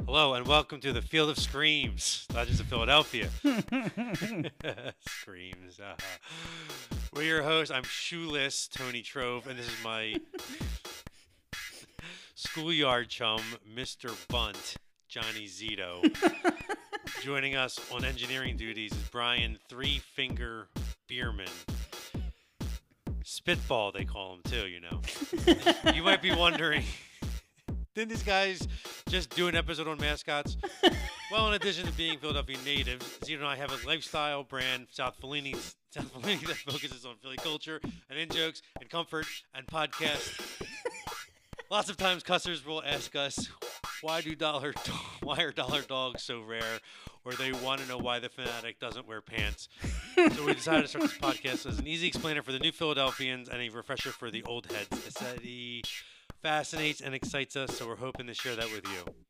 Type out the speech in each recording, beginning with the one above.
Hello and welcome to the Field of Screams, Legends of Philadelphia. Screams. We're your hosts. I'm shoeless Tony Trove, and this is my schoolyard chum, Mr. Bunt, Johnny Zito. Joining us on engineering duties is Brian Three Finger Bierman. Spitball, they call him too, you know. You might be wondering, didn't these guys just do an episode on mascots? Well, in addition to being Philadelphia natives, Zito and I have a lifestyle brand, South Fellini, that focuses on Philly culture and in-jokes and comfort and podcasts. Lots of times customers will ask us, why are dollar dogs so rare? Or they want to know why the fanatic doesn't wear pants. So we decided to start this podcast as an easy explainer for the new Philadelphians and a refresher for the old heads. The city fascinates and excites us, so we're hoping to share that with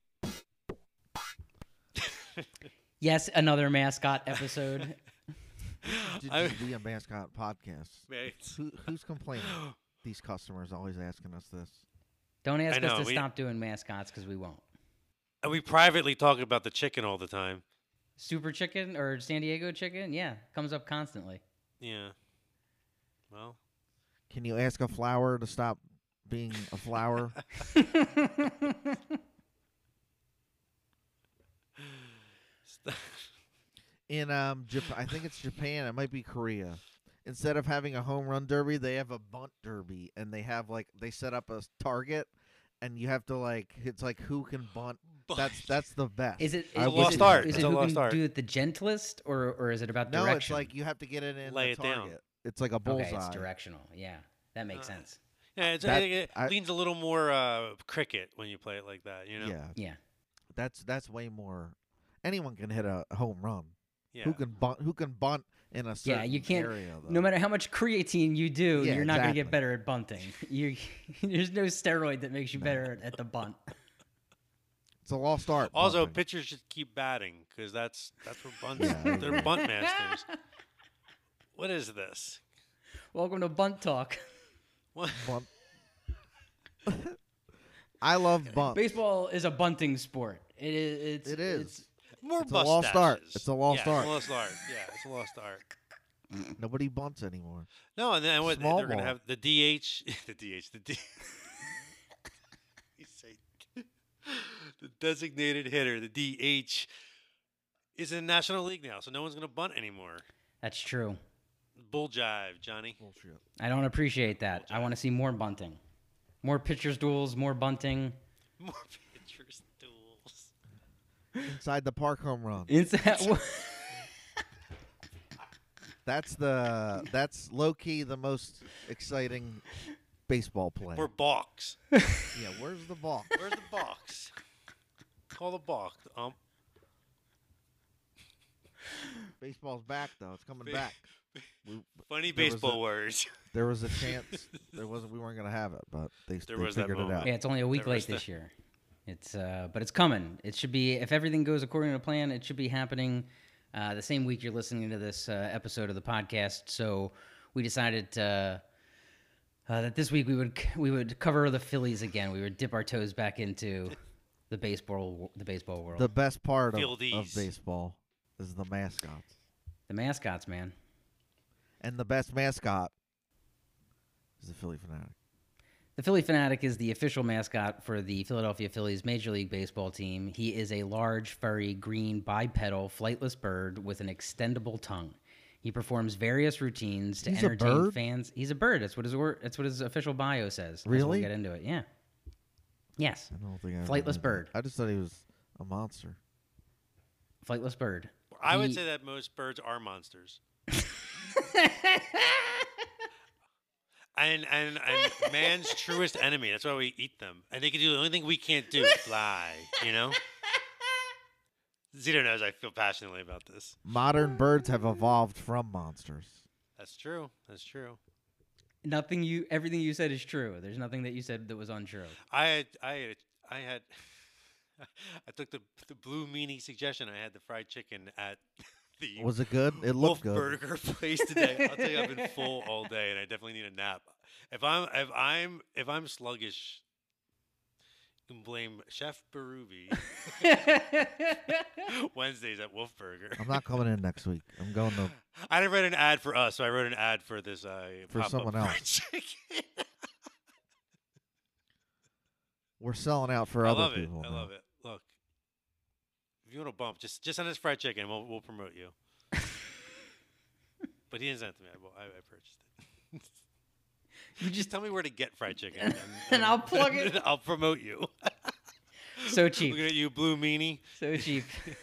you. Yes, another mascot episode. Did be a mascot podcast? Right. Who's complaining? These customers always asking us this. Don't ask us to stop doing mascots because we won't. And we privately talk about the chicken all the time. Super Chicken or San Diego Chicken? Yeah, comes up constantly. Yeah. Well. Can you ask a flower to stop being a flower? In Japan, I think it's Japan. It might be Korea. Instead of having a home run derby, they have a bunt derby, and they have they set up a target, and you have to it's who can bunt. That's the best. Is it a lost art? Is it who can do it the gentlest, or is it about direction? No, it's like you have to get it in Lay the it target. down. It's like a bullseye. Okay, it's directional. Yeah, that makes sense. Yeah, it leans a little more cricket when you play it like that, you know? Yeah. That's way more. Anyone can hit a home run. Yeah. Who can bunt in a certain you can't. area, though. No matter how much creatine you do, Yeah, you're not going to get exactly. better at bunting. There's no steroid that makes you better at the bunt. It's a lost art. Also, bunting. pitchers should keep batting because that's what bunts. Yeah. They're bunt masters. What is this? Welcome to Bunt Talk. What? Bunt. I love bunt. Baseball is a bunting sport. It is. It is. More It's a lost art. It's a lost art. It's a lost art. Yeah, it's a lost art. Nobody bunts anymore. No, and then what? Small They're going to ball. have the DH. The DH. You say the designated hitter, the DH, is in the National League now, so no one's going to bunt anymore. That's true. Bull jive, Johnny. Bullshit. I don't appreciate that. I want to see more bunting. More pitchers duels, more bunting. More pitchers duels. Inside the park home run. That's low key the most exciting baseball play. More balks. Yeah, where's the ball? Where's the box? Call the balk. Baseball's back though. It's coming Ba- back. Funny There was baseball words. There was a chance we weren't gonna have it, but they was that figured it moment. out. Yeah, it's only a week There was late this year. It's but it's coming. It should be, if everything goes according to plan, it should be happening the same week you're listening to this episode of the podcast. So we decided that this week we would cover the Phillies again. We would dip our toes back into the baseball world. The best part of Fieldies. baseball is the mascots. The mascots, man. And the best mascot is the Philly Fanatic. The Philly Fanatic is the official mascot for the Philadelphia Phillies Major League Baseball team. He is a large, furry, green, bipedal, flightless bird with an extendable tongue. He performs various routines to He's a entertain bird? fans. He's a bird. That's what his official bio says. That's Really? We'll get into it. Yeah. Yes. I don't think I ever Flightless knew that. bird. I just thought he was a monster. Flightless bird. I would say that most birds are monsters. And man's truest enemy. That's why we eat them. And they can do the only thing we can't do, fly, you know? Zito knows I feel passionately about this. Modern birds have evolved from monsters. That's true. That's true. Everything you said is true. There's nothing that you said that was untrue. I took the blue meanie suggestion. I had the fried chicken at the Was it good? It Wolf looked good. Burger place today. I'll tell you, I've been full all day, and I definitely need a nap. If I'm sluggish, You can blame Chef Barubi. Wednesdays at Wolf Burger. I'm not coming in next week. I'm going to I didn't write an ad for us, so I wrote an ad for this For pop-up someone fried else. chicken. We're selling out for I other love it. people. I now. love it. Look, if you want to bump, just send us fried chicken. We'll promote you. But he didn't send it to me. I purchased it. You Just just tell me where to get fried chicken, And I'll plug it. I'll promote you. so cheap, Looking at you, Blue Meanie. so cheap.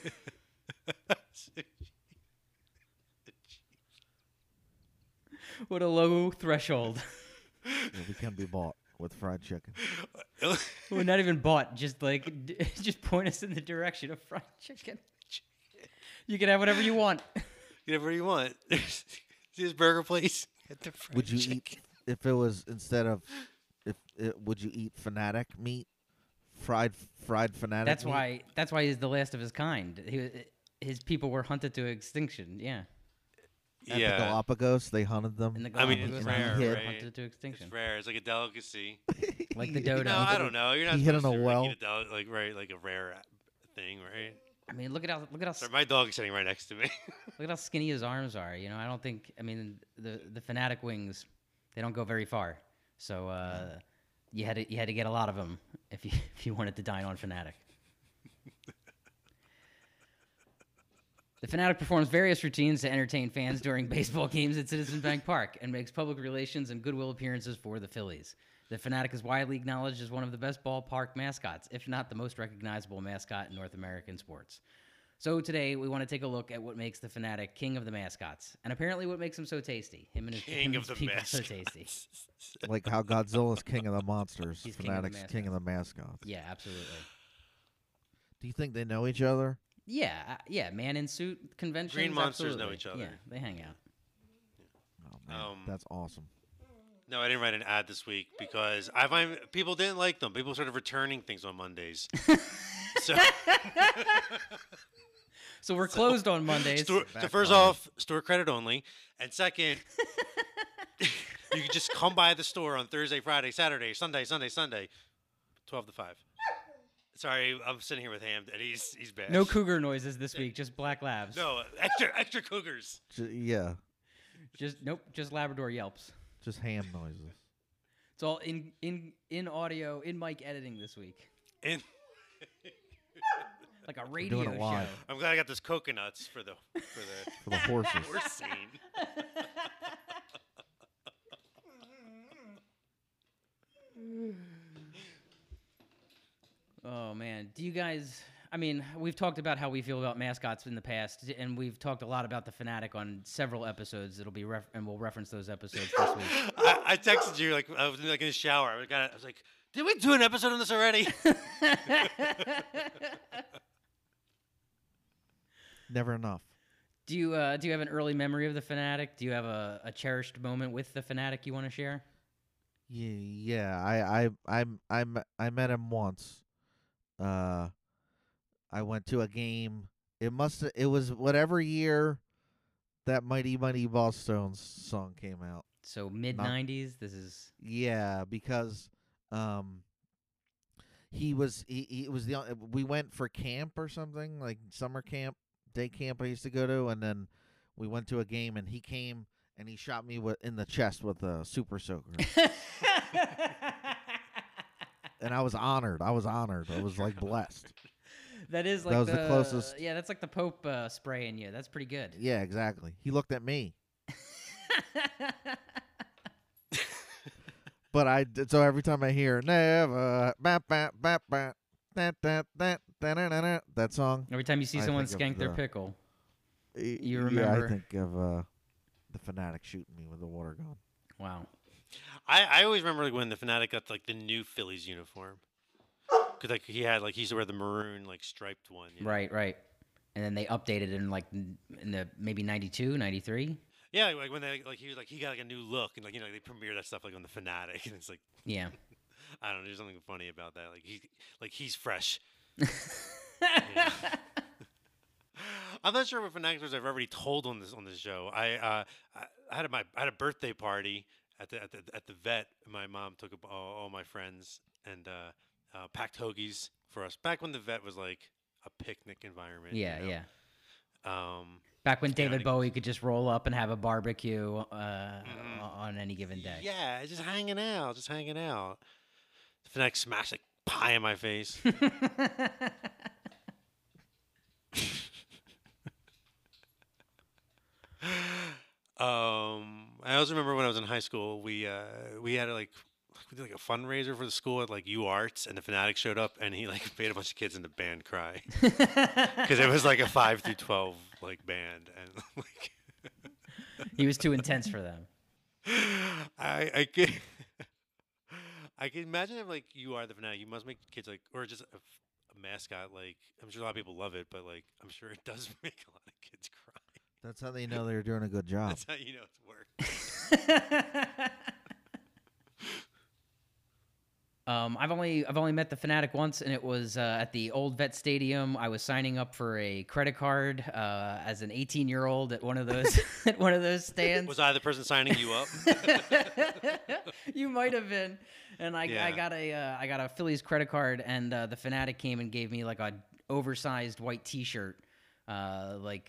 What a low threshold. Yeah, we can be bought with fried chicken. Well, not even bought. Just like, just point us in the direction of fried chicken. You can have whatever you want. Get whatever you want. See this burger place? Get the fried Would you chicken. eat if it was instead of would you eat fanatic meat? Fried fanatic That's meat? why he's the last of his kind. His people were hunted to extinction. Yeah, At the Yeah. Galapagos, they hunted them. in the I mean, Galapagos it's Islands, rare, they were right? hunted to extinction. It's rare. It's like a delicacy. Like the Yeah. dodo. No, I don't know. You're not He hit supposed on a to well. eat like a rare thing, right? I mean, look at how Sorry, my dog is sitting right next to me. look at how skinny his arms are. You know, I don't think. I mean, the fanatic wings, they don't go very far. So you had to get a lot of them if you wanted to dine on fanatic. The Fanatic performs various routines to entertain fans during baseball games at Citizen Bank Park and makes public relations and goodwill appearances for the Phillies. The Fanatic is widely acknowledged as one of the best ballpark mascots, if not the most recognizable mascot in North American sports. So today we want to take a look at what makes the Fanatic king of the mascots, and apparently what makes him so tasty. Him and his, King him of and the his people mascots. so tasty. Like how Godzilla's king of the monsters, He's king of the Fanatic's king of the mascots. Yeah, absolutely. Do you think they know each other? Yeah, man in suit conventions. Green monsters know absolutely. each other. Yeah, they hang out. Oh man, that's awesome. No, I didn't write an ad this week because I find people didn't like them. People started returning things on Mondays. So, So we're closed on Mondays. so first off, store credit only, and second, you can just come by the store on Thursday, Friday, Saturday, Sunday, 12 to 5. Sorry, I'm sitting here with Ham, and he's bad. No cougar noises this week, just black labs. No, extra cougars. Yeah, Just Labrador yelps. just ham noises. It's all in audio, in mic editing this week, And like a radio doing it show. live. I'm glad I got those coconuts for the For the horses. horse scene. Oh man, do you guys? I mean, we've talked about how we feel about mascots in the past, and we've talked a lot about the Fanatic on several episodes. It'll be and we'll reference those episodes this week. I texted you like I was like in the shower. I was like, did we do an episode on this already? Never enough. Do you have an early memory of the Fanatic? Do you have a cherished moment with the Fanatic you want to share? Yeah. I met him once. I went to a game. It was whatever year that Mighty Mighty Ballstones song came out. So mid '90s. This is Yeah, because he was the we went for camp or something, like summer camp, day camp I used to go to, and then we went to a game and he came and he shot me in the chest with a super soaker. And I was honored. I was like blessed. that is like That was the closest. Yeah, that's like the Pope spraying you. That's pretty good. Yeah, exactly. He looked at me. But so every time I hear never that song, Every time you see I someone think of skank their the- pickle, you You remember- I think of the Fanatic shooting me with a water gun. wow. I always remember like when the Fanatic got like the new Phillies uniform, because like he used to wear the maroon like striped one. You know? Right. And then they updated it in like in the maybe 92, 93. Yeah, like when he got like a new look and like they premiere that stuff like on the Fanatic and it's like Yeah. I don't know, there's something funny about that. Like he's fresh. Yeah. I'm not sure what Fanatics I've already told on this show. I had a birthday party at the vet. My mom took all my friends and packed hoagies for us. Back when the vet was like a picnic environment. Yeah, you know? yeah. Back when Yeah, I David think- Bowie could just roll up and have a barbecue on any given day. Yeah, just hanging out, The Fanatic smashed like pie in my face. I also remember when I was in high school, we had we did like a fundraiser for the school at like U Arts, and the Fanatic showed up, and he like made a bunch of kids in the band cry because it was like a 5 through 12 like band, and like He was too intense for them. I could I can imagine if like you are the Fanatic, you must make kids like or just a mascot like I'm sure a lot of people love it, but like I'm sure it does make a lot of kids cry. That's how they know they're doing a good job. That's how you know it's work. I've only met the Fanatic once, and it was at the old Vet Stadium. I was signing up for a credit card as an 18-year-old at one of those at one of those stands. Was I the person signing you up? You might have been. And I Yeah. got a Phillies credit card, and the Fanatic came and gave me like a oversized white T-shirt, like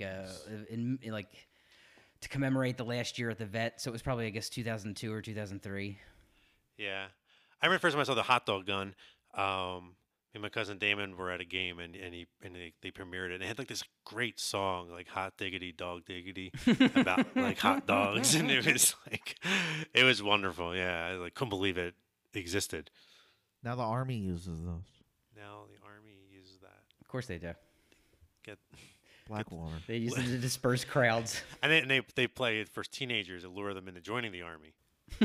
to commemorate the last year at the Vet. So it was probably I guess 2002 or 2003. Yeah. I remember the first time I saw the hot dog gun. Me and my cousin Damon were at a game, and they premiered it. And it had like this great song, like "Hot Diggity Dog Diggity," about like hot dogs, and it was wonderful. Yeah, I like couldn't believe it existed. Now the Army uses those. Now the Army uses that. Of course they do. Get Blackwater. They use it to disperse crowds. and they play it for teenagers to lure them into joining the Army.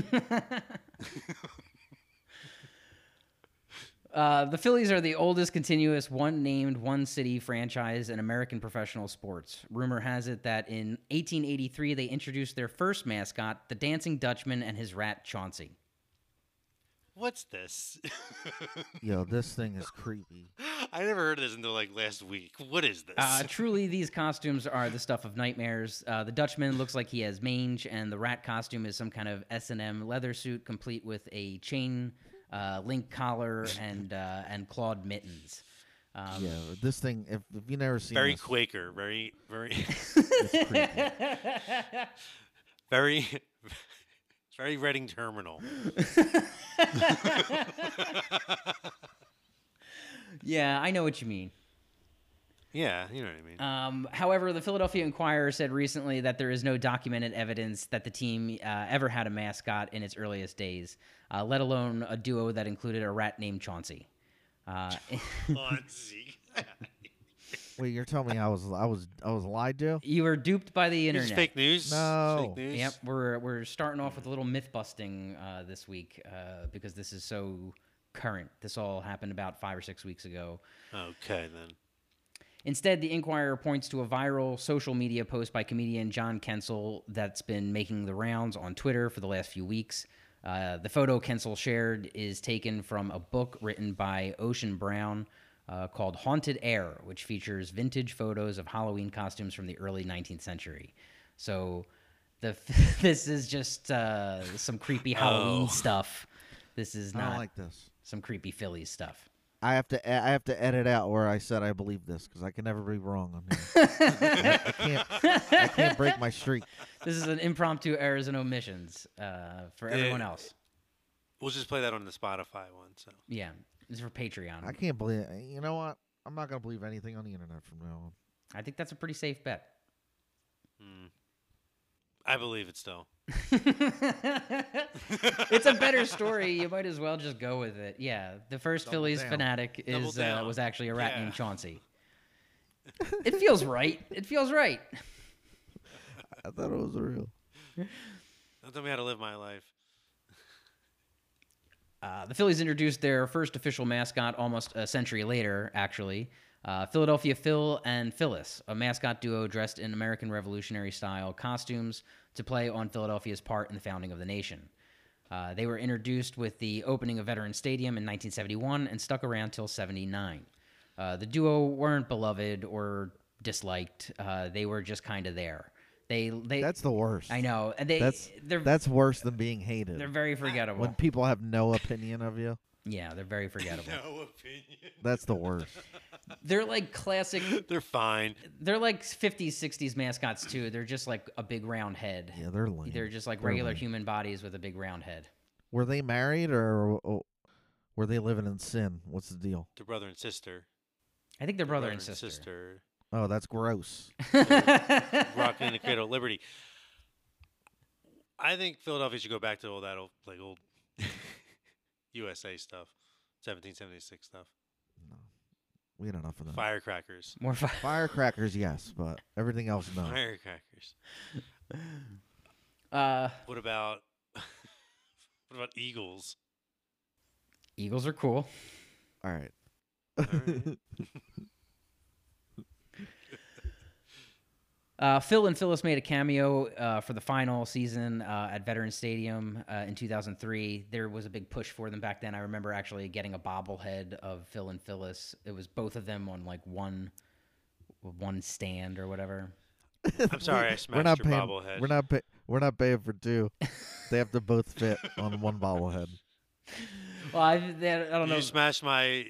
The Phillies are the oldest continuous one-named, one-city franchise in American professional sports. Rumor has it that in 1883 they introduced their first mascot, the Dancing Dutchman, and his rat Chauncey. What's this? Yo, this thing is creepy. I never heard of this until like last week. What is this? Truly, these costumes are the stuff of nightmares. The Dutchman looks like he has mange, and the rat costume is some kind of S&M leather suit complete with a chain link collar and clawed mittens. Yeah, this thing. If you never seen Very this, Quaker. Very it's creepy. very very Reading Terminal. Yeah, I know what you mean. Yeah, you know what I mean. However, the Philadelphia Inquirer said recently that there is no documented evidence that the team ever had a mascot in its earliest days, let alone a duo that included a rat named Chauncey. Chauncey. Wait, you're telling me I was lied to? You were duped by the It's internet. fake news. No. It's fake news. Yep, we're starting off with a little myth busting this week because this is so current. This all happened about 5 or 6 weeks ago. Okay then. Instead, the Inquirer points to a viral social media post by comedian John Kensel that's been making the rounds on Twitter for the last few weeks. The photo Kensel shared is taken from a book written by Ocean Brown called Haunted Air, which features vintage photos of Halloween costumes from the early 19th century. So this is just some creepy Halloween stuff. This is I not don't like this. some creepy Phillies stuff. I have to edit out where I said I believe this because I can never be wrong on here. I can't break my streak. This is an impromptu errors and omissions for everyone else. We'll just play that on the Spotify one. So Yeah, this is for Patreon. I can't believe. You know what? I'm not gonna believe anything on the internet from now on. I think that's a pretty safe bet. I believe it still. It's a better story. You might as well just go with it. Yeah, the first Double Phillies down. fanatic Double down. was actually a rat Yeah. named Chauncey. It feels right. It feels right. I thought it was real. Don't tell me how to live my life. The Phillies introduced their first official mascot almost a century later, actually. Philadelphia Phil and Phyllis, a mascot duo dressed in American Revolutionary-style costumes to play on Philadelphia's part in the founding of the nation. They were introduced with the opening of Veterans Stadium in 1971 and stuck around till 79. The duo weren't beloved or disliked. They were just kind of there. They That's the worst. I know. And That's worse than being hated. they're very forgettable. When people have no opinion of you. Yeah, they're very forgettable. No opinion. That's the worst. They're like classic. They're fine. They're like 50s, 60s mascots too. They're just like a big round head. Yeah, they're lame. They're just like They're regular lame. human bodies with a big round head. Were they married or were they living in sin? What's the deal? They're brother and sister. I think they're brother and sister. Oh, that's gross. Rocking in the cradle of liberty. I think Philadelphia should go back to all that old USA stuff, 1776 stuff. No, we had enough of that. Firecrackers. More fire. Firecrackers, yes, but everything else, no. Firecrackers. What about eagles? Eagles are cool. All right. All right. Phil and Phyllis made a cameo for the final season at Veterans Stadium in 2003. There was a big push for them back then. I remember actually getting a bobblehead of Phil and Phyllis. It was both of them on like one stand or whatever. I'm sorry, I smashed your bobblehead. We're not paying for two. They have to both fit on one bobblehead. Well, I don't know. You smashed my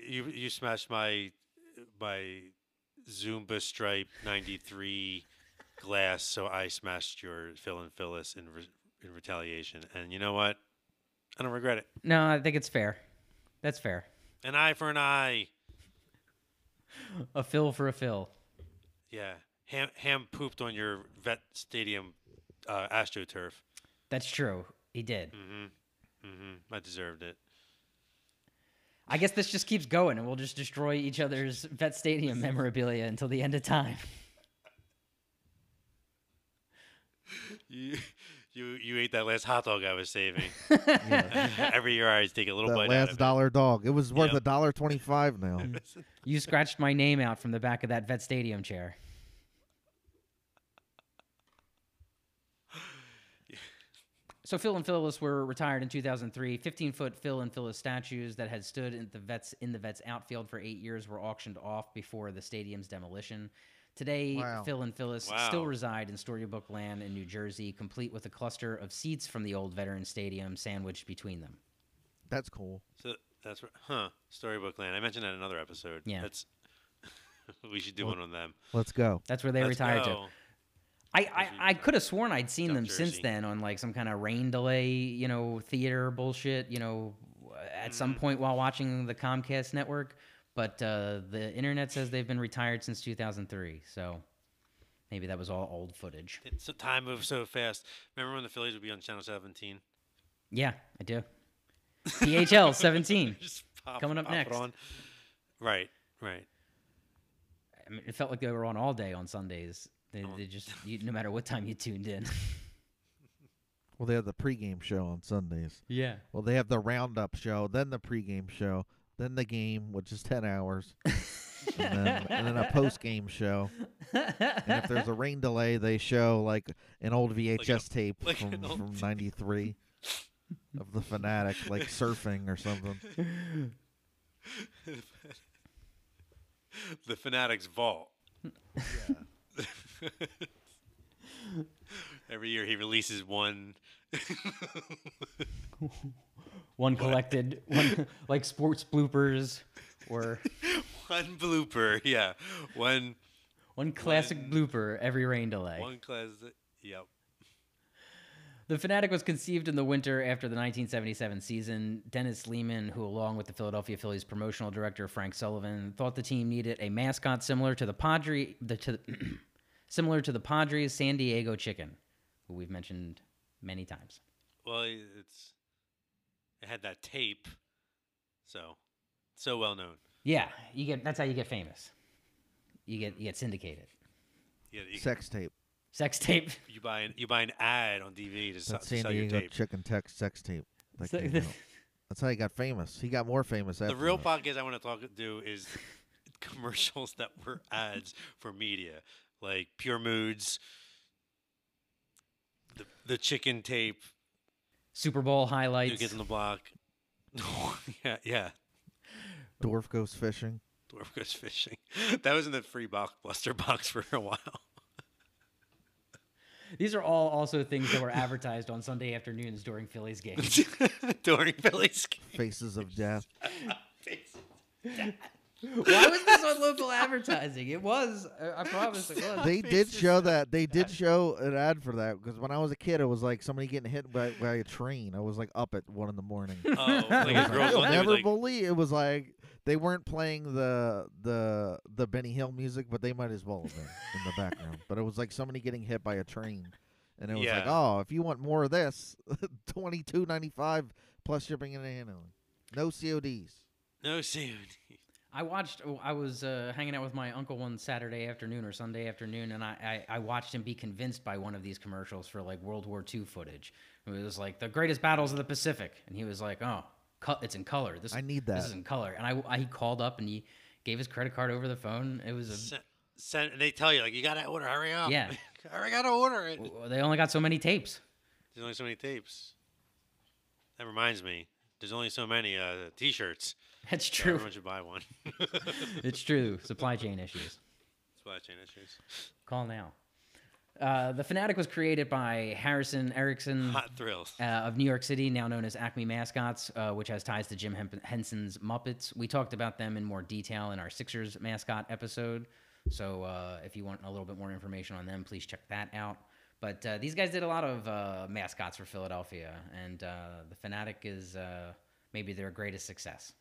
Zumba Stripe 93 glass, so I smashed your Phil and Phyllis in retaliation. And you know what? I don't regret it. No, I think it's fair. That's fair. An eye for an eye. A Phil for a Phil. Yeah. Ham pooped on your Vet Stadium AstroTurf. That's true. He did. I deserved it. I guess this just keeps going, and we'll just destroy each other's Vet Stadium memorabilia until the end of time. You ate that last hot dog I was saving. Every year I take a little That bite out last of dollar dog. It was worth Yep. $1.25 now. You scratched my name out from the back of that Vet Stadium chair. So Phil and Phyllis were retired in 2003. 15-foot Phil and Phyllis statues that had stood in the Vets outfield for 8 years were auctioned off before the stadium's demolition. Today, Wow. Phil and Phyllis Wow. still reside in Storybook Land in New Jersey, complete with a cluster of seats from the old Veterans Stadium sandwiched between them. That's cool. So that's Storybook Land. I mentioned that in another episode. Yeah. That's we should do one on them. Let's go. That's where they Let's retired to. go. I could have sworn I'd seen South them since Jersey. then on like some kind of rain delay, theater bullshit, at some point while watching the Comcast network. But the internet says they've been retired since 2003. So maybe that was all old footage. So time moves so fast. Remember when the Phillies would be on Channel 17? Yeah, I do. PHL 17. Just Coming up pop it next. on. Right. I mean, it felt like they were on all day on Sundays. They just, no matter what time you tuned in. Well, they have the pregame show on Sundays. Yeah. Well, they have the roundup show, then the pregame show, then the game, which is 10 hours, and then a postgame show. And if there's a rain delay, they show like an old VHS tape from 93 of the Fanatic, like surfing or something. The Fanatics Vault. Yeah. Every year he releases one. One collected, one like sports bloopers or One blooper. Yeah. One classic blooper every rain delay. One classic. Yep. The Fanatic was conceived in the winter after the 1977 season. Dennis Lehman, who along with the Philadelphia Phillies promotional director Frank Sullivan, thought the team needed a mascot similar to the Padres San Diego Chicken, who we've mentioned many times. Well, it had that tape, so well known. Yeah, that's how you get famous. You get syndicated. Yeah, Sex tape. Sex tape. you buy an ad on DVD to That's to San sell your Diego tape. Chicken Tex sex tape. That So- came out. That's how he got famous. He got more famous after The real that. podcast I want to do is commercials that were ads for media, like Pure Moods, the chicken tape, Super Bowl New highlights. Kids on the Block. yeah. Dwarf goes fishing. Dwarf Goes Fishing. That was in the free Blockbuster box for a while. These are all also things that were advertised on Sunday afternoons during Phillies games. During Phillies game. Faces of Death. Why was this on local advertising? It was. I promise it was. They did show that. They did show an ad for that because when I was a kid, it was like somebody getting hit by a train. I was like up at 1 a.m. Oh, like a girl You'll going never like, believe it was like they weren't playing the Benny Hill music, but they might as well have been in the background. But it was like somebody getting hit by a train, and it was like, Yeah. oh, if you want more of this, $22.95 plus shipping and handling, no CODs. no COD. I was hanging out with my uncle one Saturday afternoon or Sunday afternoon, and I watched him be convinced by one of these commercials for like World War II footage. It was like the greatest battles of the Pacific, and he was like, "Oh, it's in color. I need that." This is in color." And he called up and he gave his credit card over the phone. It was And they tell you, like, you got to order, hurry up. Yeah. I got to order it. they only got so many tapes. There's only so many tapes. That reminds me, there's only so many T-shirts. That's So true. everyone should buy one. It's true. Supply chain issues. Supply chain issues. Call now. The Fanatic was created by Harrison Erickson Hot thrills. of New York City, now known as Acme Mascots, which has ties to Jim Henson's Muppets. We talked about them in more detail in our Sixers mascot episode. So if you want a little bit more information on them, please check that out. But these guys did a lot of mascots for Philadelphia, and the Fanatic is maybe their greatest success.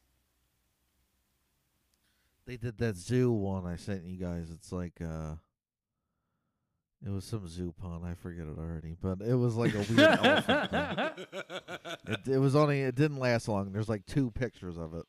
They did that zoo one I sent you guys. It's like it was some zoo pun. I forget it already, but it was like a weird elephant thing. It didn't last long. There's like 2 pictures of it.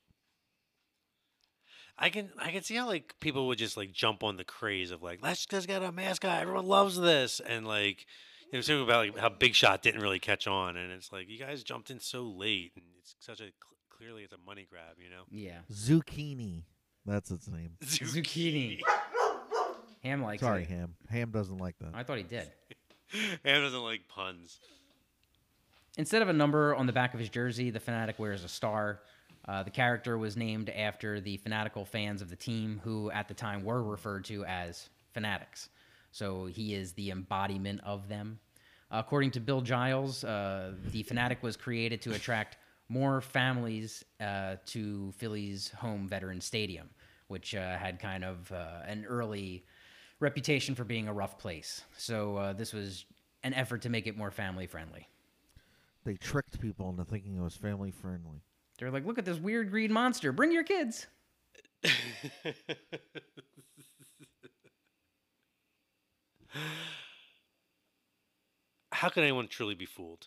I can see how like people would just like jump on the craze of like, let's just get a mascot. Everyone loves this, and like something about like how Big Shot didn't really catch on, and it's like you guys jumped in so late, and it's such a clearly it's a money grab, you know. Yeah. Zucchini. That's its name. Zucchini. Ham likes Sorry, it. Ham. Ham doesn't like that. I thought he did. Ham doesn't like puns. Instead of a number on the back of his jersey, the Fanatic wears a star. The character was named after the fanatical fans of the team, who at the time were referred to as Fanatics. So he is the embodiment of them. According to Bill Giles, the Fanatic was created to attract more families to Philly's home Veterans Stadium, which had kind of an early reputation for being a rough place. So this was an effort to make it more family friendly. They tricked people into thinking it was family friendly. They're like, look at this weird green monster. Bring your kids. How can anyone truly be fooled?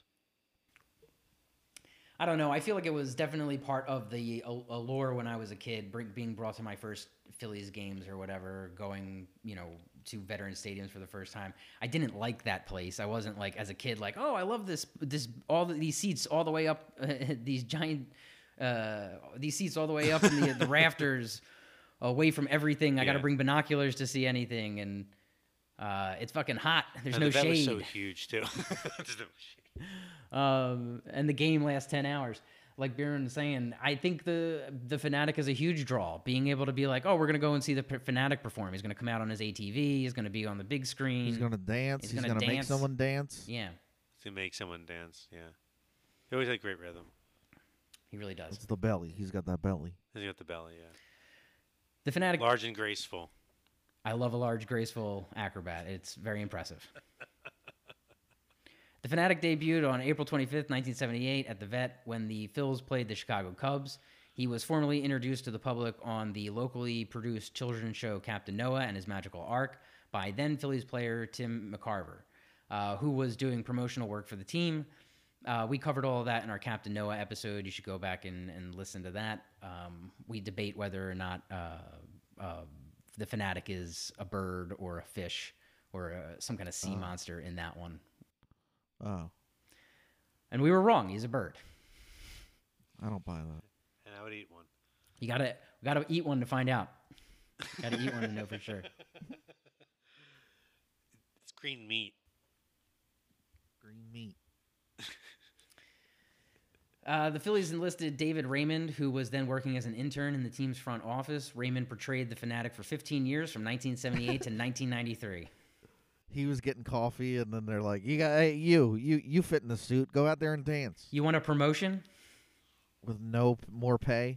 I don't know. I feel like it was definitely part of the allure when I was a kid, being brought to my first Phillies games or whatever, going, to veteran stadiums for the first time. I didn't like that place. I wasn't like, as a kid, like, oh, I love these seats all the way up, these giant, these seats all the way up in the rafters, away from everything. I got to bring binoculars to see anything, and it's fucking hot. There's no that shade. was so huge too. There's no shade. And the game lasts 10 hours. Like Byron was saying, I think the Fanatic is a huge draw. Being able to be like, oh, we're going to go and see the Fanatic perform. He's going to come out on his ATV. He's going to be on the big screen. He's going to dance. He's going to make someone dance. Yeah. To make someone dance, yeah. He always had great rhythm. He really does. It's the belly. He's got that belly. He's got the belly, yeah. The Fanatic. Large and graceful. I love a large, graceful acrobat. It's very impressive. The Fanatic debuted on April 25th, 1978 at the Vet when the Phils played the Chicago Cubs. He was formally introduced to the public on the locally produced children's show Captain Noah and His Magical Ark by then Phillies player Tim McCarver, who was doing promotional work for the team. We covered all of that in our Captain Noah episode. You should go back and listen to that. We debate whether or not the Fanatic is a bird or a fish or some kind of sea monster in that one. Oh. And we were wrong. He's a bird. I don't buy that. And I would eat one. You gotta eat one to find out. Gotta eat one to know for sure. It's green meat. Green meat. The Phillies enlisted David Raymond, who was then working as an intern in the team's front office. Raymond portrayed the Fanatic for 15 years, from 1978 to 1993. he was getting coffee, and then they're like, hey, you fit in the suit. Go out there and dance You want a promotion? with no more pay.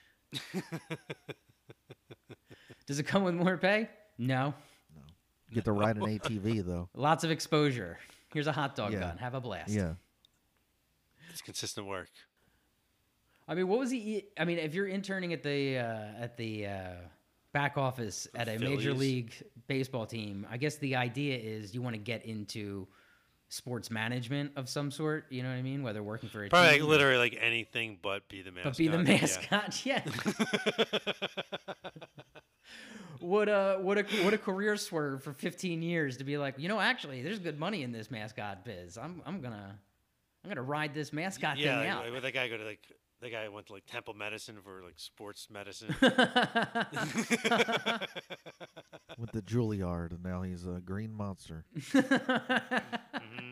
Does it come with more pay? No. You get to ride an ATV though. Lots of exposure. Here's a hot dog Yeah. gun. Have a blast. Yeah. It's consistent work. I mean, what was he? I mean, if you're interning at the back office at a major Phillies. league baseball team, I guess the idea is you want to get into sports management of some sort. You know what I mean? Whether working for a Probably team, like, literally like anything but be the mascot. but be the mascot. Yeah. What a career swerve for 15 years to be like, actually, there's good money in this mascot biz. I'm gonna ride this mascot thing Yeah, out. like, that guy go to like that guy went to like Temple Medicine for like sports medicine. With the Juilliard, and now he's a green monster. Mhm.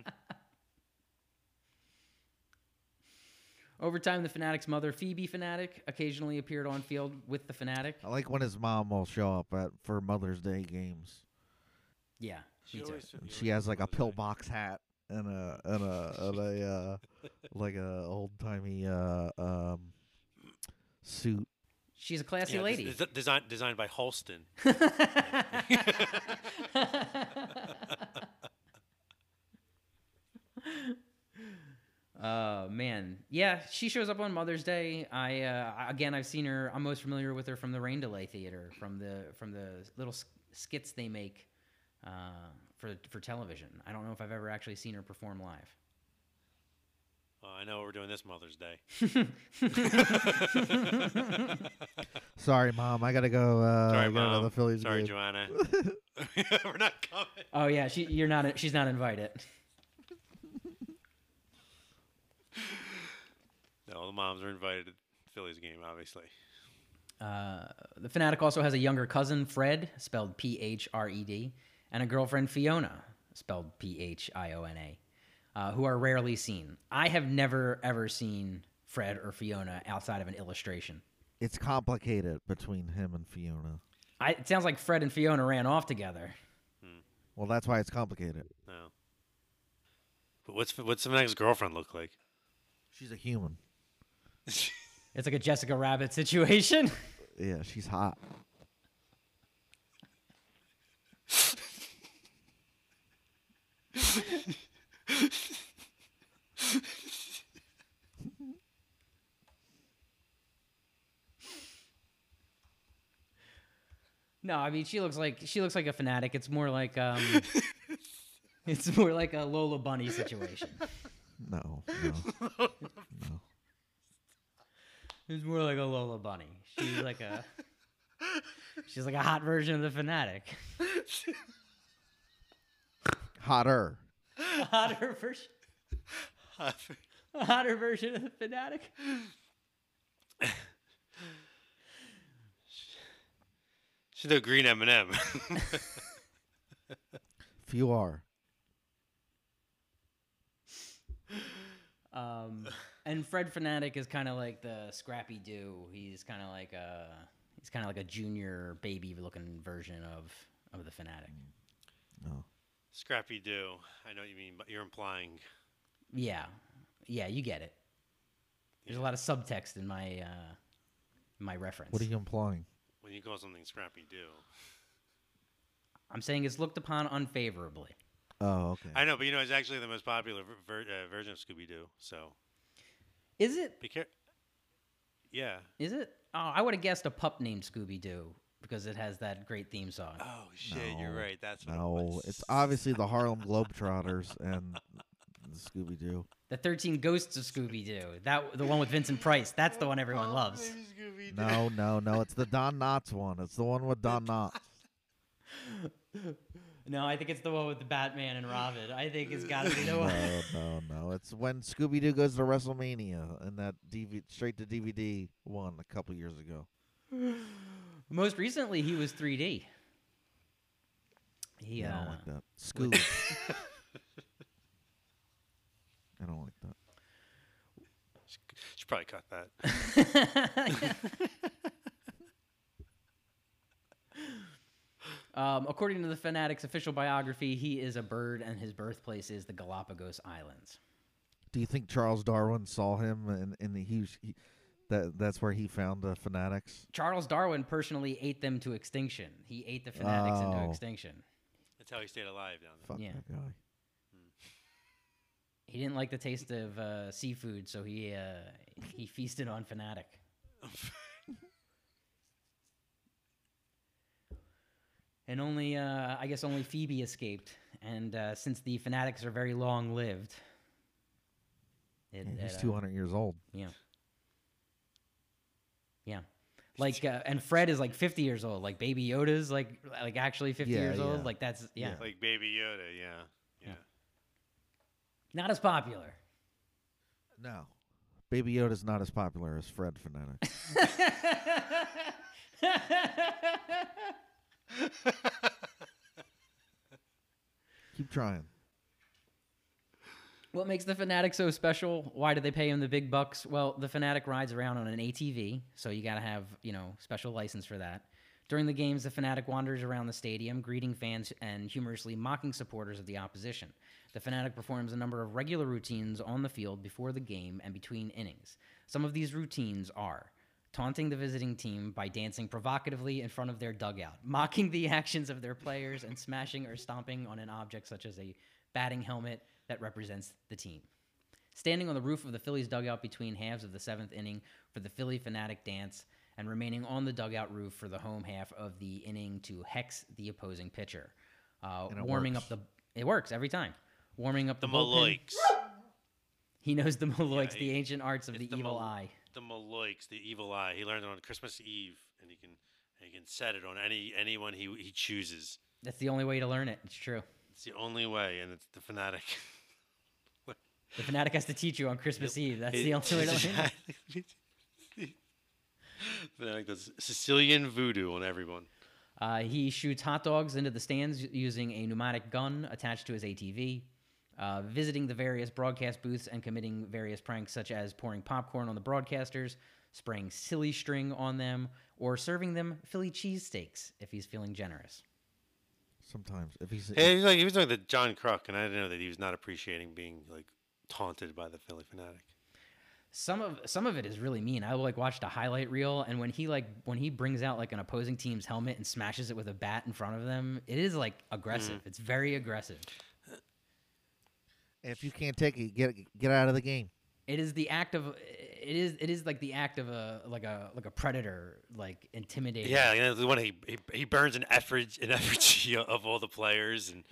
Over time, the Fanatic's mother, Phoebe Fanatic, occasionally appeared on field with the Fanatic. I like when his mom will show up for Mother's Day games. Yeah, me too. She has like a pillbox hat and a like a old timey suit. She's a classy Yeah, lady. designed by Halston. Man, yeah, she shows up on Mother's Day. I've seen her. I'm most familiar with her from the Rain Delay Theater, from the little skits they make for television. I don't know if I've ever actually seen her perform live. I know we're doing this Mother's Day. Sorry, Mom. I gotta go. Sorry, I gotta go to Mom. the Phillies Sorry, game. Joanna. We're not coming. Oh yeah, she's not invited. No, the moms are invited to the Phillies game, obviously. The Fanatic also has a younger cousin, Fred, spelled Phred, and a girlfriend, Fiona, spelled Phiona, who are rarely seen. I have never, ever seen Fred or Fiona outside of an illustration. It's complicated between him and Fiona. It sounds like Fred and Fiona ran off together. Well, that's why it's complicated. No. But what's the next girlfriend look like? She's a human. It's like a Jessica Rabbit situation. Yeah, she's hot. No, I mean she looks like a Fanatic. It's more like it's more like a Lola Bunny situation. No. It's more like a Lola Bunny. She's like a hot version of the Fanatic. Hotter. A hotter version. A hotter version of the Fanatic. She's the green M&M. Few are. And Fred Fanatic is kind of like the Scrappy Doo. He's kind of like a junior baby looking version of the Fanatic. No. Scrappy Doo. I know what you mean, but you're implying. Yeah, you get it. There's a lot of subtext in my reference. What are you implying? When you call something Scrappy Doo. I'm saying it's looked upon unfavorably. Oh, okay. I know, but it's actually the most popular version of Scooby Doo. So. Is it? Be careful. Yeah. Is it? Oh, I would have guessed a pup named Scooby Doo because it has that great theme song. Oh shit, you're No. right. That's what it No, was. it's obviously the Harlem Globetrotters and Scooby Doo. The 13 Ghosts of Scooby Doo. The one with Vincent Price. That's the one everyone loves. No. It's the Don Knotts one. It's the one with Don Knotts. No, I think it's the one with the Batman and Robin. I think it's got to be the one. No. It's when Scooby Doo goes to WrestleMania and that straight to DVD one a couple years ago. Most recently, he was 3D. I don't like that. Scoob. I don't like that. Should probably cut that. According to the Fanatics official biography, he is a bird and his birthplace is the Galapagos Islands. Do you think Charles Darwin saw him that's where he found the Fanatics? Charles Darwin personally ate them to extinction. He ate the Fanatics into Oh. extinction. That's how he stayed alive down there. Fuck Yeah. that guy. He didn't like the taste of seafood, so he feasted on Fanatic. And only, I guess, only Phoebe escaped. And since the Fanatics are very long-lived, He's 200 years old. Yeah. Like, and Fred is like 50 years old. Like Baby Yoda's like actually 50 Yeah, years yeah. old. Like that's yeah. Like Baby Yoda, yeah. Not as popular. No. Baby Yoda's not as popular as Fred Fanatic. Keep trying. What makes the Fanatic so special? Why do they pay him the big bucks? Well, the Fanatic rides around on an ATV, so you got to have, special license for that. During the games, the Fanatic wanders around the stadium, greeting fans and humorously mocking supporters of the opposition. The Fanatic performs a number of regular routines on the field before the game and between innings. Some of these routines are taunting the visiting team by dancing provocatively in front of their dugout, mocking the actions of their players, and smashing or stomping on an object such as a batting helmet that represents the team. Standing on the roof of the Phillies dugout between halves of the seventh inning for the Philly Fanatic dance, and remaining on the dugout roof for the home half of the inning to hex the opposing pitcher. It works every time. Warming up the bullpen. Maloiks. He knows the Maloiks, Yeah, the ancient arts of it's the evil eye. The Maloiks, the evil eye. He learned it on Christmas Eve, and he can set it on anyone he chooses. That's the only way to learn it. It's true. It's the only way, and it's the Fanatic. The Fanatic has to teach you on Christmas Eve. That's the only way to learn it. Fanatic does Sicilian voodoo on everyone. He shoots hot dogs into the stands using a pneumatic gun attached to his ATV, visiting the various broadcast booths and committing various pranks such as pouring popcorn on the broadcasters, spraying silly string on them, or serving them Philly cheesesteaks if he's feeling generous. Sometimes. If he's He was like the John Kruk, and I didn't know that he was not appreciating being taunted by the Philly Fanatic. Some of it is really mean. I watched a highlight reel, and when he brings out an opposing team's helmet and smashes it with a bat in front of them, it is aggressive. It's very aggressive. if you can't take it, get out of the game. It is the act of the act of a predator intimidating. Yeah, when he burns an effigy of all the players and.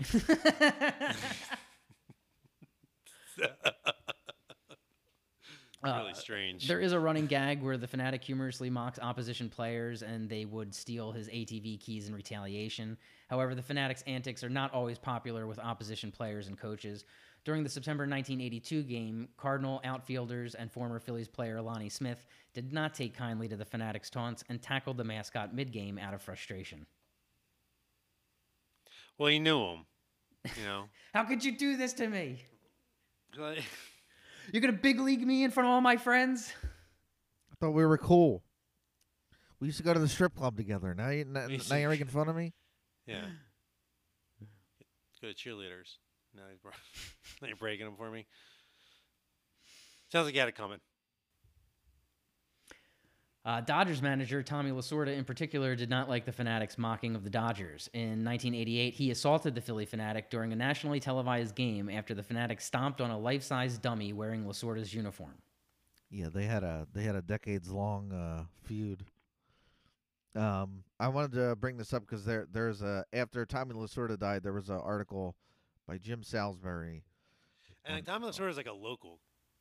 Really strange. There is a running gag where the Fanatic humorously mocks opposition players and they would steal his ATV keys in retaliation. However, the Fanatic's antics are not always popular with opposition players and coaches. During the September 1982 game, Cardinal outfielders and former Phillies player Lonnie Smith did not take kindly to the Fanatic's taunts and tackled the mascot mid-game out of frustration. Well, he knew him, How could you do this to me? Like, You're going to big league me in front of all my friends? I thought we were cool. We used to go to the strip club together. Now you're making fun of me? yeah. Go to cheerleaders. Now you're breaking them for me. Sounds like you had it coming. Dodgers manager Tommy Lasorda, in particular, did not like the Fanatics' mocking of the Dodgers. In 1988, he assaulted the Philly Fanatic during a nationally televised game after the Fanatic stomped on a life-size dummy wearing Lasorda's uniform. Yeah, they had a decades-long feud. I wanted to bring this up because there's after Tommy Lasorda died, there was an article by Jim Salisbury. And Tommy Lasorda is like a local.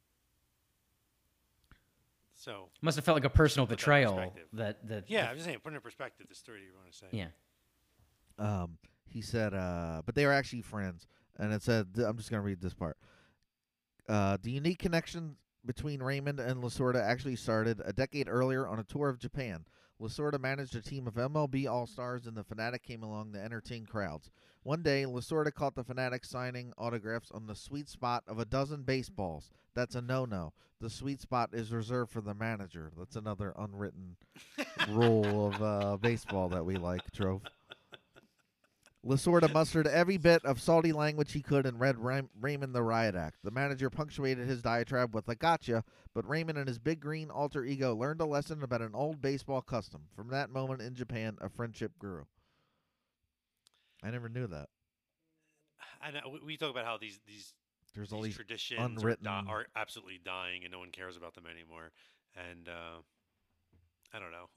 So Must have felt like a personal Put that in betrayal. perspective. Yeah, I'm just saying, put it in perspective, the story you want to say. Yeah. He said, but they were actually friends, and it said, I'm just gonna read this part. The unique connection between Raymond and Lasorda actually started a decade earlier on a tour of Japan. Lasorda managed a team of MLB All-Stars, and the Fanatic came along to entertain crowds. One day, Lasorda caught the Fanatic signing autographs on the sweet spot of a dozen baseballs. That's a no-no. The sweet spot is reserved for the manager. That's another unwritten rule of baseball that we like, Trove. Lasorda mustered every bit of salty language he could and read Raymond the Riot Act. The manager punctuated his diatribe with a gotcha, but Raymond and his big green alter ego learned a lesson about an old baseball custom. From that moment in Japan, a friendship grew. I never knew that. I know we talk about how these There's all these traditions unwritten are absolutely dying and no one cares about them anymore. And I don't know.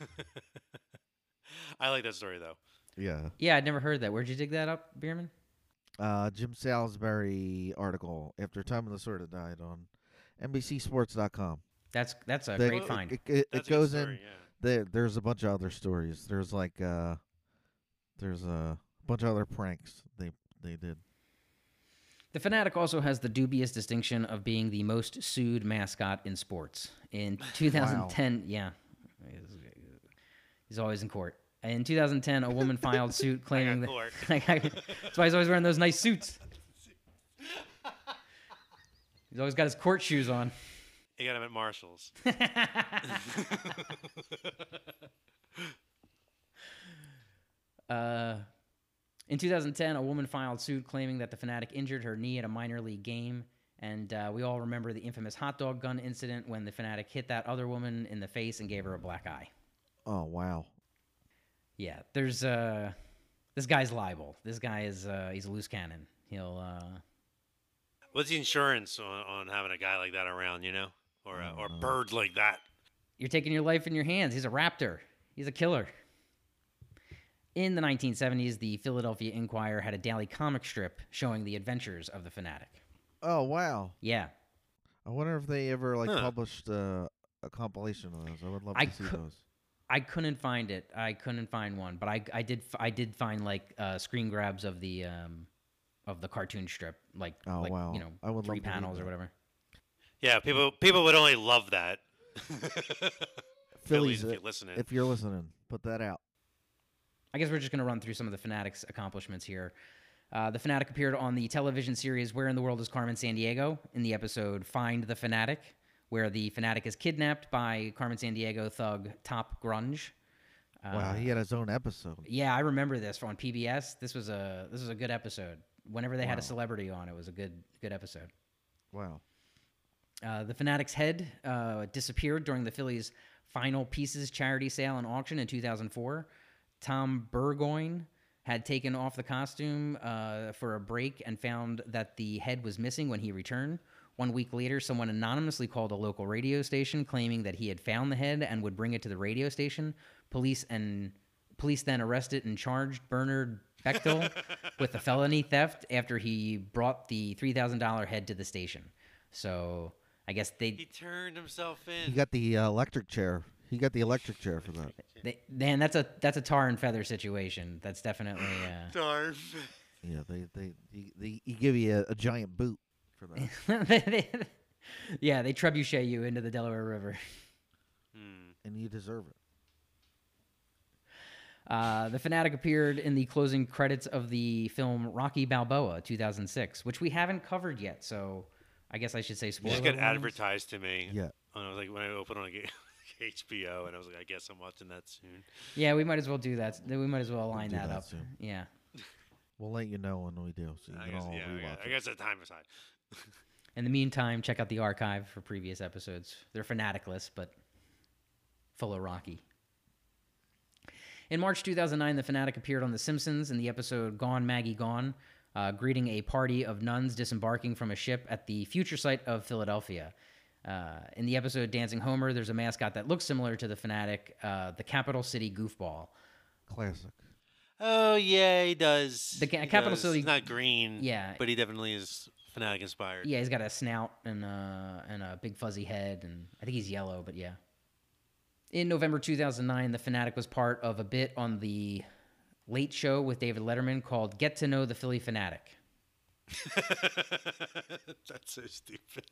I like that story though. Yeah. Yeah, I'd never heard that. Where'd you dig that up, Bierman? Jim Salisbury article after Tom Lasorda died on NBCSports.com. That's a They- great find. It That's a good goes story, in. yeah. There's a bunch of other stories. There's like there's a bunch of other pranks they did. The Fanatic also has the dubious distinction of being the most sued mascot in sports. In 2010, yeah, he's always in court. In 2010, a woman filed suit claiming that. court. That's why he's always wearing those nice suits. He's always got his court shoes on. He got him at Marshall's. In 2010, a woman filed suit claiming that the Fanatic injured her knee at a minor league game. And we all remember the infamous hot dog gun incident when the Fanatic hit that other woman in the face and gave her a black eye. Oh wow. Yeah, there's this guy's liable. This guy is he's a loose cannon. He'll What's the insurance on having a guy like that around, or a bird like that? You're taking your life in your hands. He's a raptor. He's a killer. In the 1970s, the Philadelphia Inquirer had a daily comic strip showing the adventures of the Fanatic. Oh wow. Yeah. I wonder if they ever Huh. published a compilation of those. I would love to see those. I couldn't find it. I couldn't find one, but I did find like screen grabs of the cartoon strip, like wow. I would 3 love to read panels or that. whatever. Yeah, people would only love that. Phillies, if you're listening. if you're listening, put that out. I guess we're just going to run through some of the Fanatic's accomplishments here. The Fanatic appeared on the television series Where in the World is Carmen Sandiego in the episode Find the Fanatic, where the Fanatic is kidnapped by Carmen Sandiego thug Top Grunge. Wow, he had his own episode. Yeah, I remember this on PBS. This was a good episode. Whenever they had a Wow. celebrity on, it was a good episode. Wow. The Fanatic's head disappeared during the Phillies' Final Pieces charity sale and auction in 2004. Tom Burgoyne had taken off the costume for a break and found that the head was missing when he returned. 1 week later, someone anonymously called a local radio station claiming that he had found the head and would bring it to the radio station. Police then arrested and charged Bernard Bechtel with a felony theft after he brought the $3,000 head to the station. So I guess He turned himself in. He got the electric chair. He got the electric chair for that. man, that's a tar and feather situation. That's definitely Darn. Yeah, they give you a giant boot for that, yeah, they trebuchet you into the Delaware River. and you deserve it. The Fanatic appeared in the closing credits of the film Rocky Balboa 2006, which we haven't covered yet, so I guess I should say You spoiler just got warnings. advertised to me. Yeah. And I was like, when I opened on HBO, and I was like, I guess I'm watching that soon. Yeah, we might as well do that. We might as well line do that that up. soon. Yeah. We'll let you know when we do, so you I can guess, all yeah, rewatch I it. guess that time aside. In the meantime, check out the archive for previous episodes. They're Fanaticless, but full of Rocky. In March 2009, the Fanatic appeared on The Simpsons in the episode Gone, Maggie, Gone, greeting a party of nuns disembarking from a ship at the future site of Philadelphia. In the episode Dancing Homer, there's a mascot that looks similar to the Fanatic, the Capital City Goofball. Classic. Oh yeah, he does. The He Capital does. City- He's not green. Yeah. but he definitely is Fanatic inspired. Yeah, he's got a snout and a big fuzzy head, and I think he's yellow, but yeah. In November 2009, the Fanatic was part of a bit on the Late Show with David Letterman called Get to Know the Philly Fanatic. That's so stupid.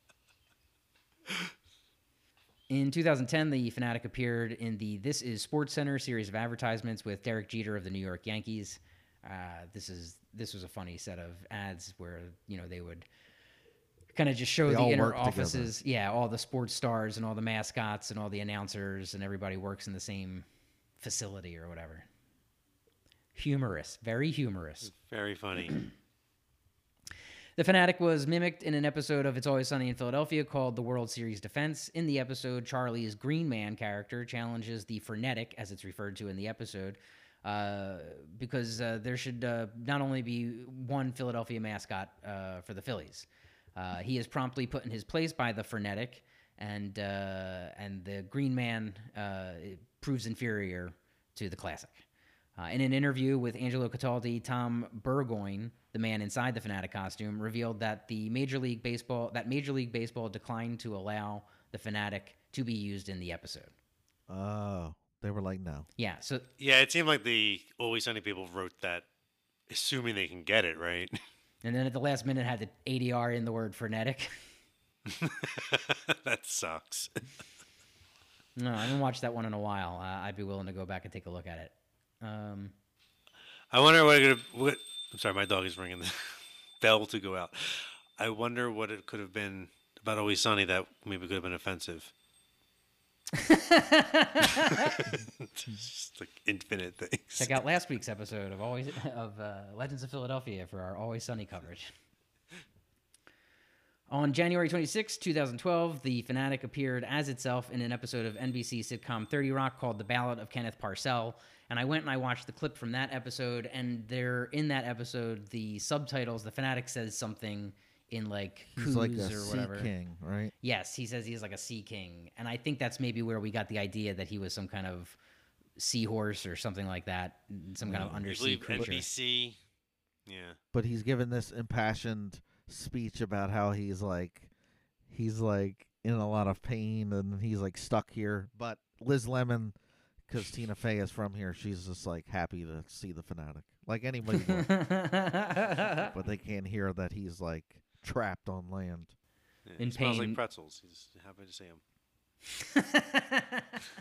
In 2010, the Fanatic appeared in the This Is Sports Center series of advertisements with Derek Jeter of the New York Yankees. This was a funny set of ads where they would kind of just show They the all inner work together. offices. Yeah, all the sports stars and all the mascots and all the announcers and everybody works in the same facility or whatever. Humorous, very humorous. Very funny. The Fanatic was mimicked in an episode of It's Always Sunny in Philadelphia called The World Series Defense. In the episode, Charlie's Green Man character challenges the Frenetic, as it's referred to in the episode, because there should not only be one Philadelphia mascot for the Phillies. He is promptly put in his place by the Frenetic, and the Green Man proves inferior to the Classic. In an interview with Angelo Cataldi, Tom Burgoyne, the man inside the Fanatic costume, revealed that Major League Baseball declined to allow the Fanatic to be used in the episode. Oh, they were like, no. Yeah, so Yeah, it seemed like the Always Sunny people wrote that, assuming they can get it right. and then at the last minute had the ADR in the word frenetic. That sucks. No, I haven't watched that one in a while. I'd be willing to go back and take a look at it. I wonder what. I'm sorry, my dog is ringing the bell to go out. I wonder what it could have been about Always Sunny that maybe could have been offensive. Just like infinite things. Check out last week's episode of Legends of Philadelphia for our Always Sunny coverage. On January 26, 2012, the Fanatic appeared as itself in an episode of NBC sitcom 30 Rock called The Ballad of Kenneth Parcell. And I went and I watched the clip from that episode, and there in that episode, the subtitles, the Fanatic says something in like He's coos like a or whatever. sea king, right? Yes, he says he's like a sea king. And I think that's maybe where we got the idea that he was some kind of seahorse or something like that, some kind of I undersea believe creature. NBC. Yeah. But he's given this impassioned speech about how he's like in a lot of pain and he's like stuck here. But Liz Lemon, because Tina Fey is from here, she's just like happy to see the Fanatic, like anybody would. But they can't hear that he's like trapped on land. Yeah, In he smells pain. like pretzels. He's happy to see him.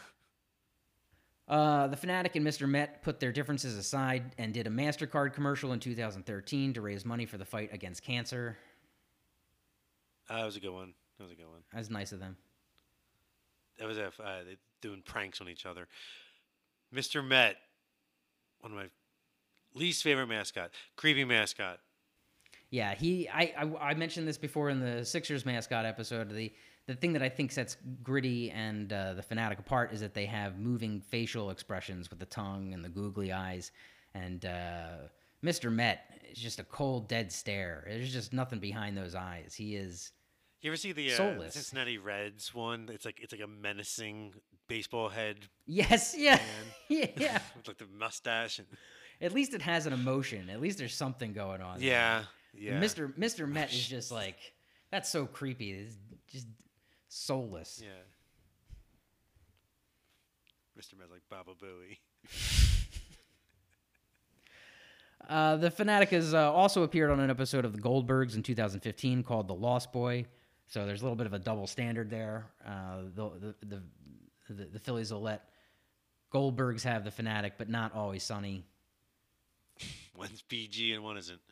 The Fanatic and Mr. Met put their differences aside and did a MasterCard commercial in 2013 to raise money for the fight against cancer. That was a good one. That was nice of them. That was they doing pranks on each other. Mr. Met, one of my least favorite mascot, creepy mascot. Yeah, I mentioned this before in the Sixers mascot episode. The thing that I think sets Gritty and the Fanatic apart is that they have moving facial expressions with the tongue and the googly eyes. And Mr. Met is just a cold, dead stare. There's just nothing behind those eyes. He is You ever see the soulless. Cincinnati Reds one? It's like a menacing baseball head Yes, yeah, man yeah. with like the mustache and At least it has an emotion. At least there's something going on. yeah. There. Mr. Met is just like, that's so creepy. It's just soulless. Yeah. Mr. Met's like Baba Booey. The Fanatic has also appeared on an episode of The Goldbergs in 2015 called The Lost Boy. So there's a little bit of a double standard there. The Phillies will let Goldbergs have the Fanatic, but not Always Sunny. One's PG and one isn't.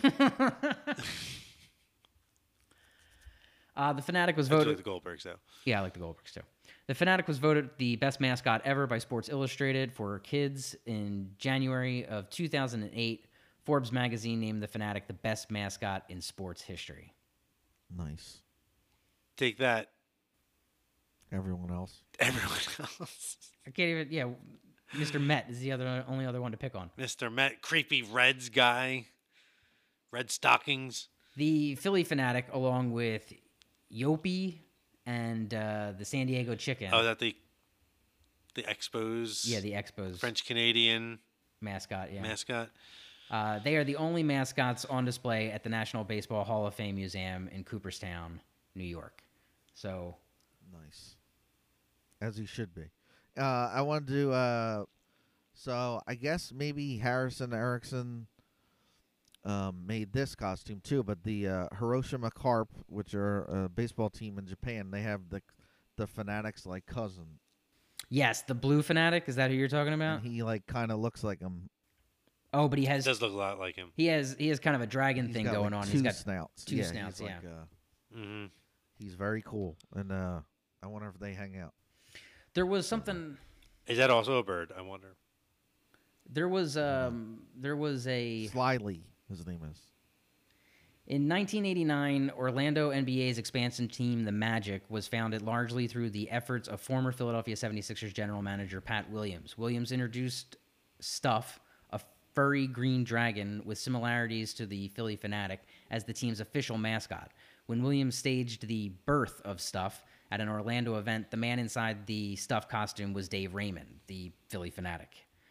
The Fanatic was I do voted. like the Goldbergs though. Yeah, I like the Goldbergs too. The Fanatic was voted the best mascot ever by Sports Illustrated for kids in January of 2008. Forbes magazine named the Fanatic the best mascot in sports history. Nice. Take that, Everyone else. everyone else. I can't even. Yeah, Mr. Met is the only other one to pick on. Mr. Met, creepy Reds guy, red stockings. The Philly Fanatic, along with Yopi and the San Diego Chicken. Oh, that the Expos. Yeah, the Expos French Canadian mascot. Yeah, mascot. they are the only mascots on display at the National Baseball Hall of Fame Museum in Cooperstown, New York. So Nice. As he should be. I wanted to so I guess maybe Harrison Erickson made this costume too, but the Hiroshima Carp, which are a baseball team in Japan, they have the Fanatics like cousin. yes, the Blue Fanatic, is that who you're talking about? And he like kind of looks like him. Oh, but he It has does look a lot like him. he has kind of a dragon He's thing got, going like, on. Two He's got snouts. two Yeah, snouts, He's yeah. like, Mm-hmm. he's very cool, and I wonder if they hang out. There was something. Is that also a bird? I wonder. There was a Slyly, his name is. in 1989, Orlando NBA's expansion team, the Magic, was founded largely through the efforts of former Philadelphia 76ers general manager Pat Williams. Williams introduced Stuff, a furry green dragon with similarities to the Philly Fanatic, as the team's official mascot. When Williams staged the birth of Stuff at an Orlando event, the man inside the Stuff costume was Dave Raymond, the Philly Fanatic.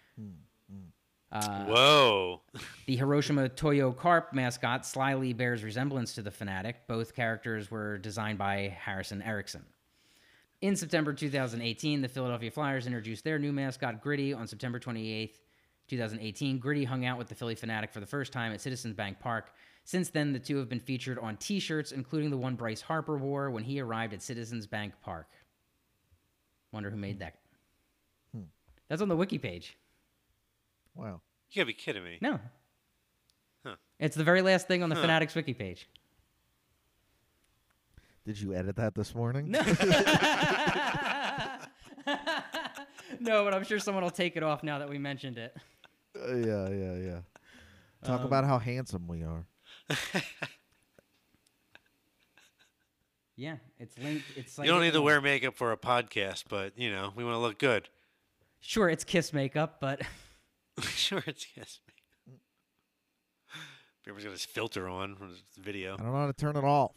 Whoa. The Hiroshima Toyo Carp mascot slyly bears resemblance to the Fanatic. Both characters were designed by Harrison Erickson. In September 2018, the Philadelphia Flyers introduced their new mascot, Gritty, on September 28th, 2018. Gritty hung out with the Philly Fanatic for the first time at Citizens Bank Park. Since then, the two have been featured on T-shirts, including the one Bryce Harper wore when he arrived at Citizens Bank Park. Wonder who made that. That's on the wiki page. Wow. You gotta be kidding me. No. Huh. It's the very last thing on the Fanatics wiki page. Did you edit that this morning? No. No, but I'm sure someone will take it off now that we mentioned it. Yeah. Talk about how handsome we are. Yeah, it's linked. It's like You don't need to wear makeup for a podcast, but, we want to look good. Sure, it's Kiss makeup, but Sure, it's yes. Everyone's got his filter on for this video. I don't know how to turn it off.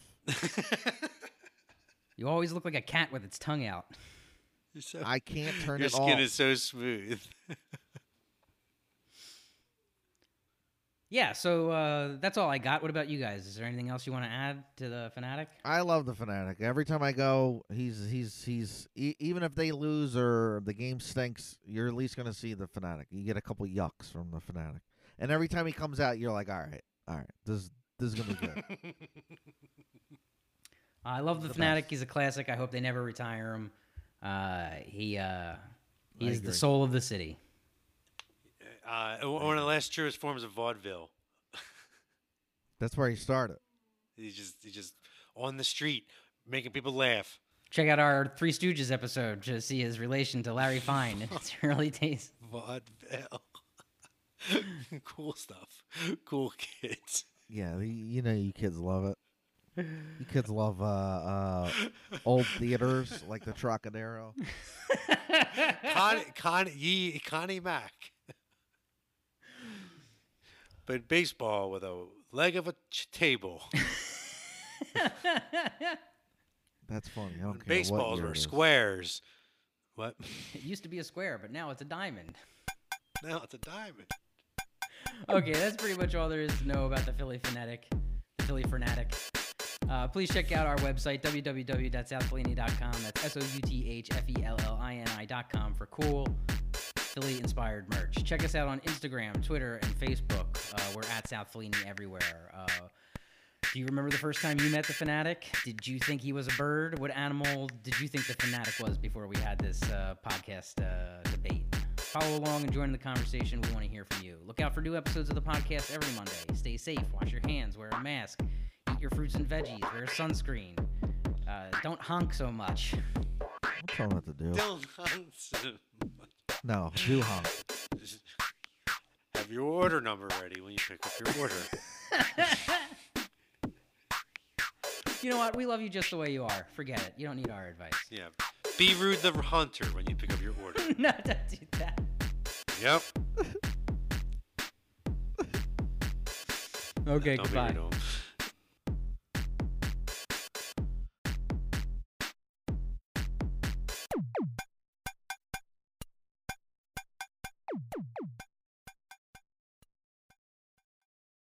you always look like a cat with its tongue out. I can't turn Your it off. skin is so smooth. Yeah, so that's all I got. What about you guys? Is there anything else you want to add to the Fanatic? I love the Fanatic. Every time I go, he's even if they lose or the game stinks, you're at least going to see the Fanatic. You get a couple yucks from the Fanatic. And every time he comes out, you're like, all right. This is going to be good. I love the Fanatic. He's a classic. I hope they never retire him. He's the soul of the city. One of the last truest forms of vaudeville. That's where he started. He's just on the street making people laugh. Check out our Three Stooges episode to see his relation to Larry Fine in its early days. Vaudeville. Cool stuff. Cool kids. Yeah, you kids love it. You kids love old theaters like the Trocadero. Connie Mack. But baseball with a leg of a table. That's funny. I don't care Baseballs what year were it is. squares. What? It used to be a square, but now it's a diamond. Now it's a diamond. Okay, that's pretty much all there is to know about the Philly Fanatic. Please check out our website, www.southfellini.com. That's SOUTHFELLINI.com for cool Philly-inspired merch. Check us out on Instagram, Twitter, and Facebook. We're at South Fellini everywhere. Do you remember the first time you met the Fanatic? Did you think he was a bird? What animal did you think the Fanatic was before we had this podcast debate? Follow along and join the conversation. We want to hear from you. Look out for new episodes of the podcast every Monday. Stay safe. Wash your hands. Wear a mask. Eat your fruits and veggies. Wear sunscreen. Don't honk so much. Don't tell him what to do. Don't honk so much. No, do honk. Just have your order number ready when you pick up your order. You know what? We love you just the way you are. Forget it. You don't need our advice. Yeah. Be rude the hunter when you pick up your order. No, don't do that. Yep. Okay, Don't be goodbye. rude to him.